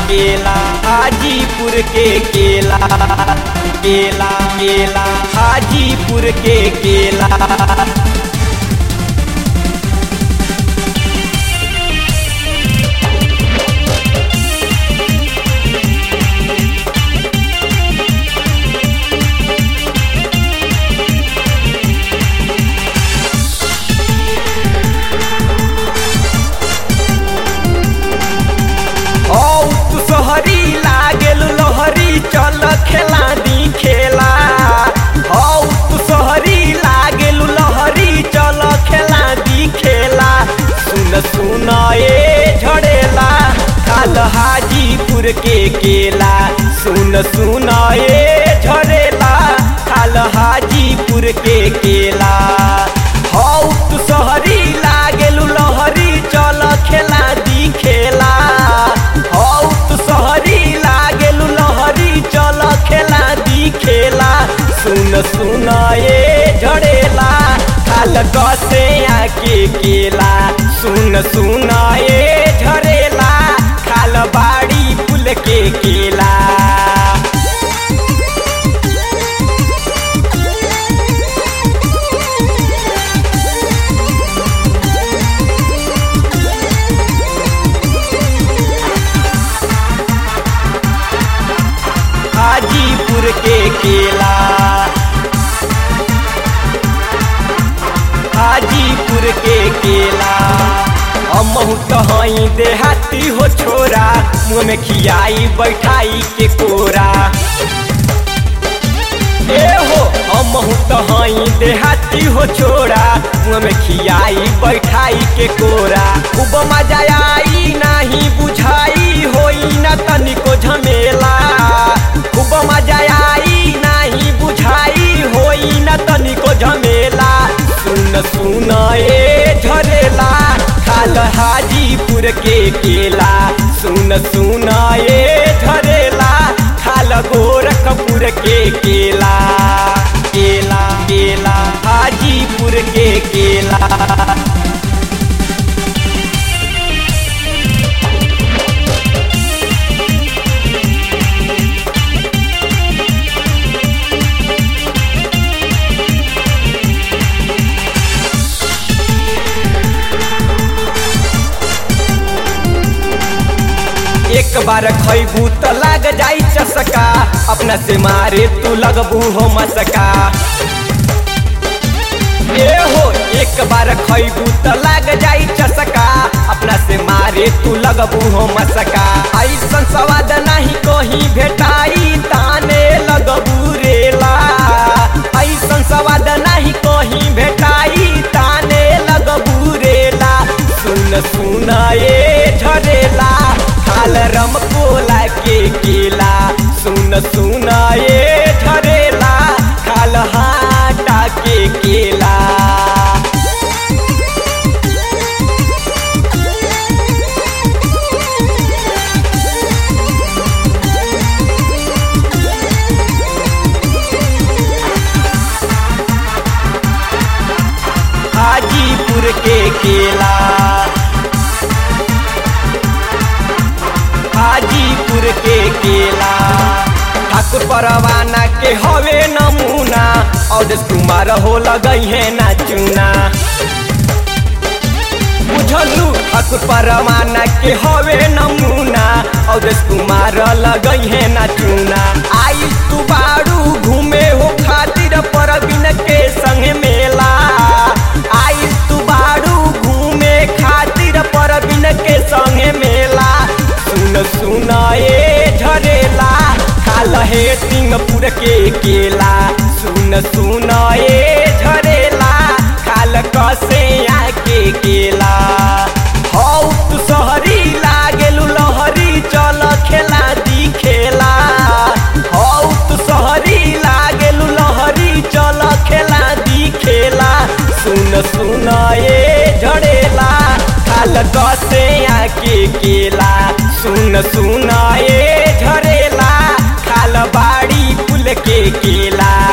केला हाजीपुर के केला केला केला हाजीपुर के केला। सोहरी लागेल लोहरी चल खेला दी खेला। तू सोहरी लागेल लोहरी चल खेला दी खेला। सुन सुन ए झड़ेला खाल हाजीपुर के केला। सुन सुन ए झड़ेला खाल हाजीपुर के केला। तू सोहरी लागेल लोहरी चल खेला दी खेला। खेला दी खेला। सुन सुन ए झड़ेला खाल कसे आके केला। सुन सुन ए झड़ेला खाल बाड़ी पुल के केला। हाजीपुर के केला हाजीपुर के केला। हमहू तो हई देहाती हो छोरा मुँह में खियाई बैठाई के कोरा। ए हो हमहू तो हई देहाती हो छोरा मुँह में खियाई बैठाई के कोरा। खूब मजा आई नाही बुझाई होई न तनिको झमेला। खूब मजा आई नाही बुझाई होई न तनिको झमेला। सुन सुन ए झरेला खाल हाजीपुर के केला। सुन सुन ए झरेला खाल गोरखपुर के केला केला केला हाजीपुर के केला। एक बार खैबू तो लग जाई चसका। अपना से मारे तू लगबू हो मसका। ए हो एक बार खैबू तो लग जाई चसका। अपना से मारे तू लगबू हो मसका। ऐसन स्वाद नहीं कहीं भेटाई ताने लगबू रेला। ऐसन स्वाद नहीं कहीं भेटाई ताने लगबू रेला। सुन सुन ए झरेला खाल रम कोला के केला। सुन सुन ए झरेला खाल हाटा के केला। हाजीपुर के केला हाजीपुर के केला। ठाकुर परवाना के हवे नमूना अवधेश कुमार हो लगई है ना चूना। बुझलू ठाकुर परवाना के हवे नमूना अवधेश कुमार लगई है ना चूना। आई तू बाड़ू घूमे हो खातिर परवीन के संग मेला। आई तू बाड़ू घूमे खातिर परवीन के संग मेला। सुन सुन ए झरेला खाल हेटिंगपुर के केला। सुन सुन ए झरेला खाल कसे आके केला। तू सोहरी लागेल लोहरी चल खेला दी खेला। तू सोहरी लागेल लोहरी चल खेला दी खेला। सुन सुन ए झरेला खाल कसे आके केला। सुन सुन ए झरेला खाल बाड़ी पुल के केला।